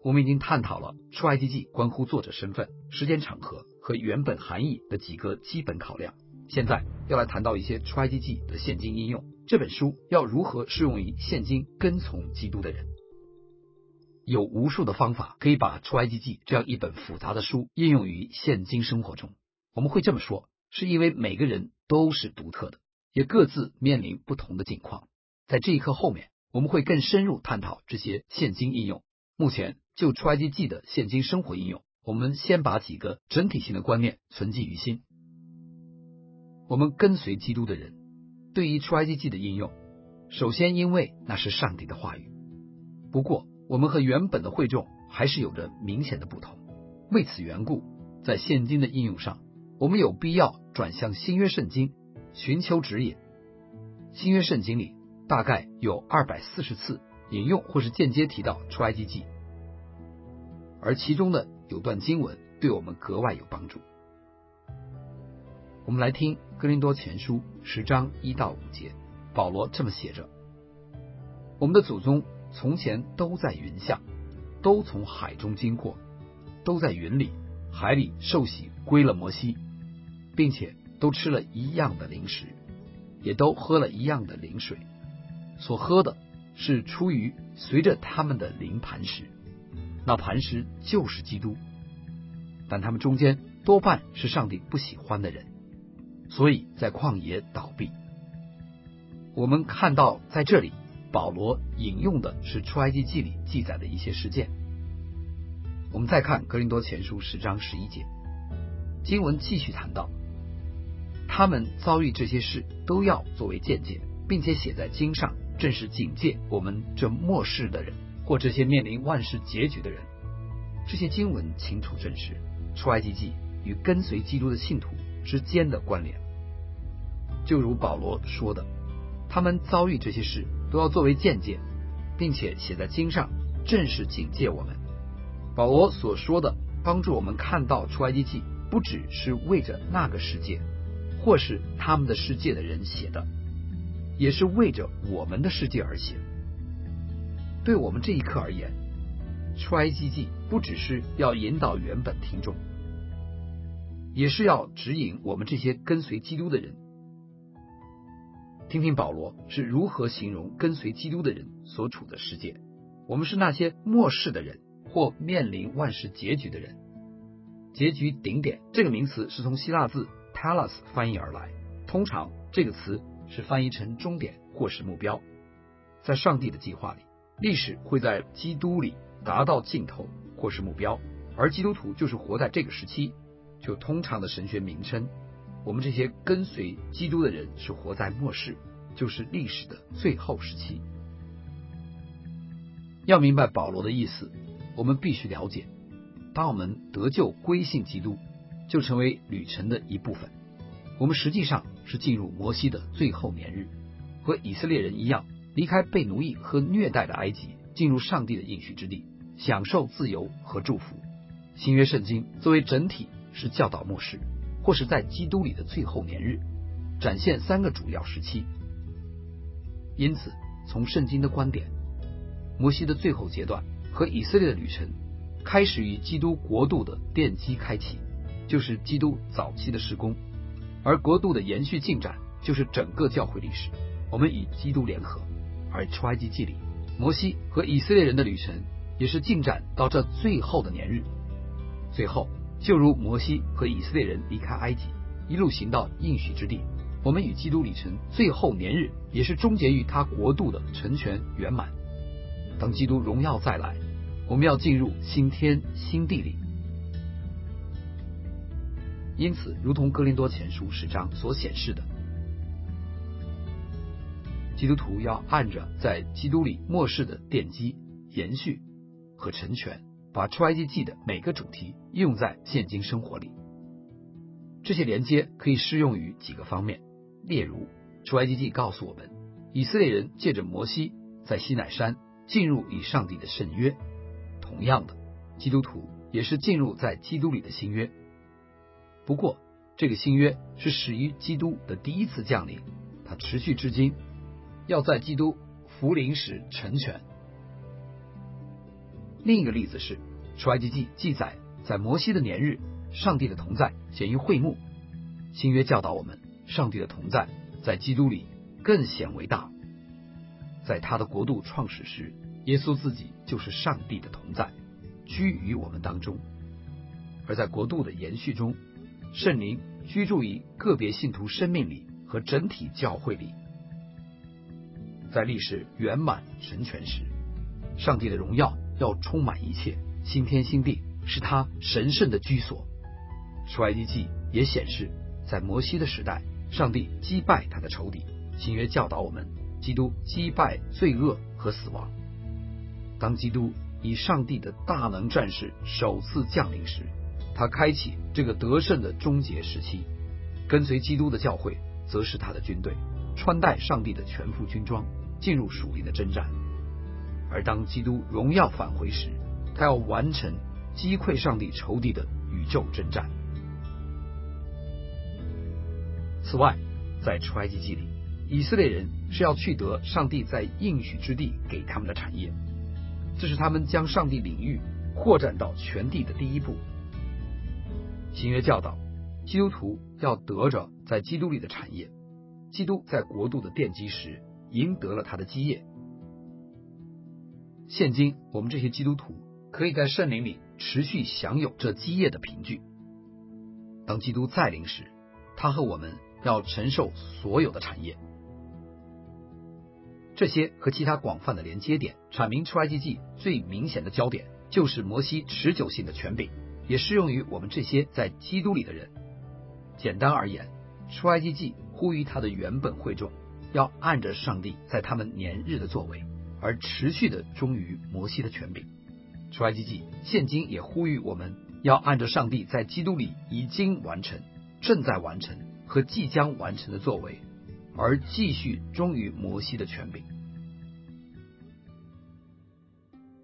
我们已经探讨了出埃及记关乎作者身份、时间场合和原本含义的几个基本考量。现在要来谈到一些出埃及记的现今应用，这本书要如何适用于现今跟从基督的人。有无数的方法可以把出埃及记这样一本复杂的书应用于现今生活中。我们会这么说，是因为每个人都是独特的，也各自面临不同的境况。在这一课后面，我们会更深入探讨这些现今应用。目前就出埃及记的现今生活应用，我们先把几个整体性的观念存记于心。我们跟随基督的人对于出埃及记的应用，首先因为那是上帝的话语。不过我们和原本的会众还是有着明显的不同，为此缘故，在现今的应用上，我们有必要转向新约圣经寻求指引。新约圣经里大概有240次引用或是间接提到出埃及记，而其中的有段经文对我们格外有帮助。我们来听哥林多前书10章1到5节，保罗这么写着：我们的祖宗从前都在云下，都从海中经过，都在云里海里受洗归了摩西，并且都吃了一样的灵食，也都喝了一样的灵水，所喝的是出于随着他们的灵磐石，那磐石就是基督。但他们中间多半是上帝不喜欢的人，所以在旷野倒闭。我们看到在这里保罗引用的是出埃及记里记载的一些事件。我们再看哥林多前书10章11节，经文继续谈到，他们遭遇这些事都要作为见解，并且写在经上，正是警戒我们这末世的人，或这些面临万事结局的人。这些经文清楚证实出埃及记与跟随基督的信徒之间的关联。就如保罗说的，他们遭遇这些事都要作为见解，并且写在经上，正是警戒我们。保罗所说的帮助我们看到出埃及记，不只是为着那个世界或是他们的世界的人写的，也是为着我们的世界而写。对我们这一课而言，出埃及记不只是要引导原本听众，也是要指引我们这些跟随基督的人。听听保罗是如何形容跟随基督的人所处的世界。我们是那些末世的人，或面临万事结局的人。结局顶点这个名词是从希腊字 telos 翻译而来，通常这个词是翻译成终点或是目标。在上帝的计划里，历史会在基督里达到尽头或是目标，而基督徒就是活在这个时期。就通常的神学名称，我们这些跟随基督的人是活在末世，就是历史的最后时期。要明白保罗的意思，我们必须了解，当我们得救归信基督，就成为旅程的一部分。我们实际上是进入摩西的最后年日，和以色列人一样，离开被奴役和虐待的埃及，进入上帝的应许之地，享受自由和祝福。新约圣经作为整体是教导末世，或是在基督里的最后年日，展现3个主要时期。因此从圣经的观点，摩西的最后阶段和以色列的旅程开始于基督国度的奠基开启，就是基督早期的事工，而国度的延续进展就是整个教会历史。我们与基督联合，而出埃及记里摩西和以色列人的旅程也是进展到这最后的年日。最后就如摩西和以色列人离开埃及，一路行到应许之地，我们与基督旅程最后年日也是终结于他国度的成全圆满。当基督荣耀再来，我们要进入新天新地里。因此如同哥林多前书10章所显示的，基督徒要按着在基督里末世的奠基、延续和成全，把出埃及记的每个主题应用在现今生活里。这些连接可以适用于几个方面，例如出埃及记告诉我们，以色列人借着摩西在西乃山进入与上帝的圣约，同样的，基督徒也是进入在基督里的新约。不过这个新约是始于基督的第一次降临，它持续至今，要在基督福临时成全。 另一个例子是出埃及记记载，在摩西的年日，上帝的同在显于会幕。新约教导我们，上帝的同在在基督里更显为大。在他的国度创始时，耶稣自己就是上帝的同在，居于我们当中。而在国度的延续中，圣灵居住于个别信徒生命里和整体教会里。在历史圆满成全时，上帝的荣耀要充满一切，新天新地是他神圣的居所。出埃及记也显示，在摩西的时代，上帝击败他的仇敌。新约教导我们，基督击败罪恶和死亡。当基督以上帝的大能战士首次降临时，他开启这个得胜的终结时期。跟随基督的教会则是他的军队，穿戴上帝的全副军装，进入属灵的征战。而当基督荣耀返回时，他要完成击溃上帝仇敌的宇宙征战。此外，在出埃及记里，以色列人是要去得上帝在应许之地给他们的产业，这是他们将上帝领域扩展到全地的第一步。新约教导，基督徒要得着在基督里的产业。基督在国度的奠基时赢得了他的基业。现今我们这些基督徒可以在圣灵里持续享有这基业的凭据。当基督再临时，他和我们要承受所有的产业。这些和其他广泛的连接点阐明出埃及记最明显的焦点，就是摩西持久性的权柄，也适用于我们这些在基督里的人。简单而言，出埃及记呼吁他的原本会众要按着上帝在他们年日的作为，而持续的忠于摩西的权柄。出埃及记现今也呼吁我们要按着上帝在基督里已经完成、正在完成和即将完成的作为，而继续忠于摩西的权柄。